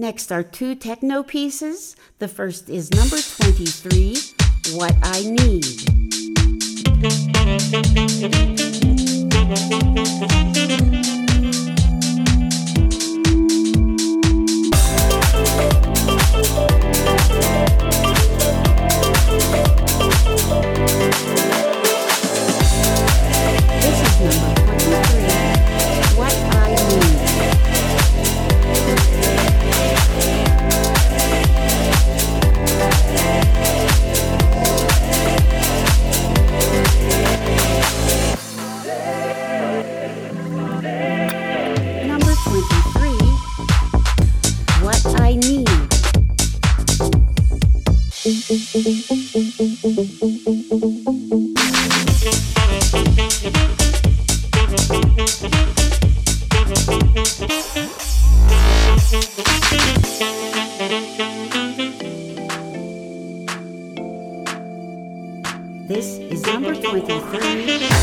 Next are two techno pieces. The first is number 23, What I Need. This is number 23, What I Need. Number 23, What I Need. This is number 23.